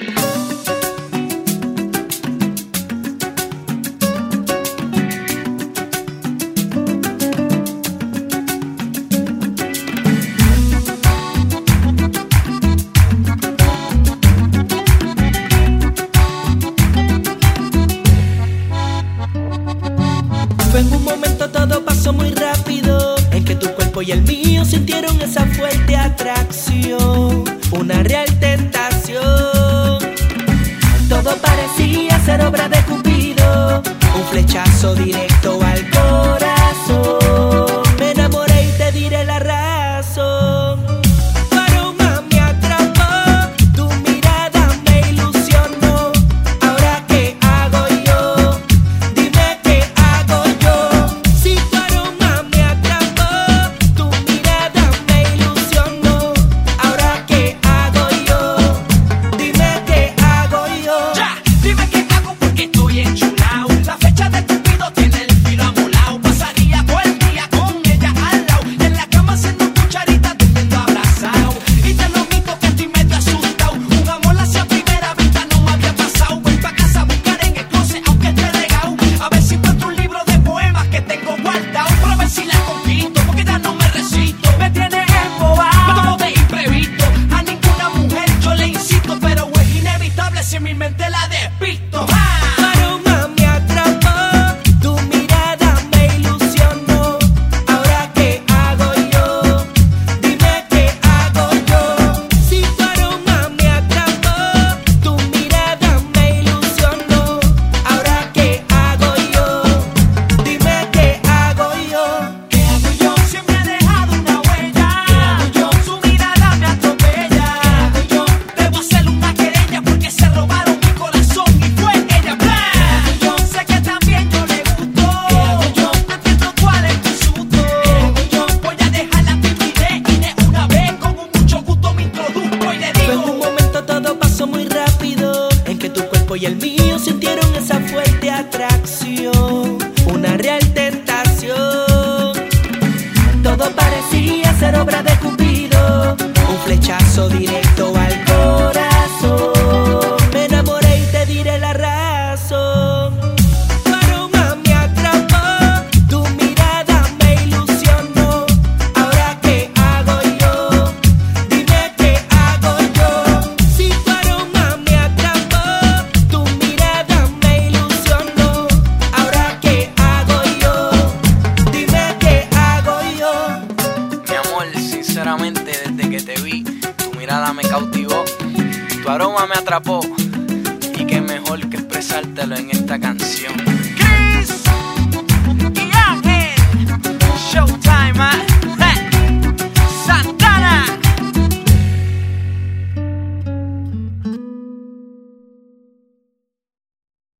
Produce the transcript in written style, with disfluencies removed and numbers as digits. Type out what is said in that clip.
En un momento todo pasó muy rápido, en que tu cuerpo y el mío sintieron esa fuerte atracción, una real tentación. Todo parecía ser obra de Cupido, un flechazo directo al corazón. Me enamoré y te diré la razón. Tu aroma me atrapó, tu mirada me ilusionó. Ahora qué hago yo, dime qué hago yo. Si tu aroma me atrapó, tu mirada me ilusionó. Ahora qué hago yo, dime qué hago yo. Ya, dime qué hago porque estoy enchulao. La fecha de Cupido tiene el filo amolao. Pasaría todo el día con ella al lado, y en la cama haciendo cucharita durmiendo abrazado. Y te lo admito que estoy medio asustado. Un amor hacia primera vista no me había pasado. Voy pa' casa a buscar en el closet aunque esté regado, a ver si encuentro un libro de poemas que tengo guardado, para ver si la conquisto, porque ya no me resisto. Me tienes embobado, me tomo de imprevisto. A ninguna mujer yo le insisto, pero es inevitable si en mi mente la despisto. Tu aroma me atrapó, tu mirada me ilusionó. Ahora qué hago yo, dime qué hago yo. Si tu aroma me atrapó, tu mirada me ilusionó. Ahora qué hago yo, dime qué hago yo. ¿Qué hago yo? Siempre he dejado una huella. ¿Qué hago yo? Su mirada me atropella. ¿Qué hago yo? Debo hacerle una querella porque se robaron mi corazón y fue ella. ¿Qué hago yo? Sé que también yo le gusto. ¿Qué hago yo? No entiendo cuál es tu susto. ¿Qué hago yo? Voy a dejar la timidez y de una vez con mucho gusto me introduzco y le En un digo. momento todo pasó muy rápido, en que tu cuerpo y el mío sintieron esa fuerte atracción, una real tentación. Todo parecía ser obra de Cupido, un flechazo directo al corazón. Me enamoré y te diré la razón. Tu aroma me atrapó, tu mirada me ilusionó. Ahora qué hago yo, dime qué hago yo. Si tu aroma me atrapó, tu mirada me ilusionó. Ahora qué hago yo, dime qué hago yo. Mi amor, sinceramente, desde que te vi, tu mirada me cautivó, tu aroma me atrapó, y qué mejor que expresártelo en esta canción.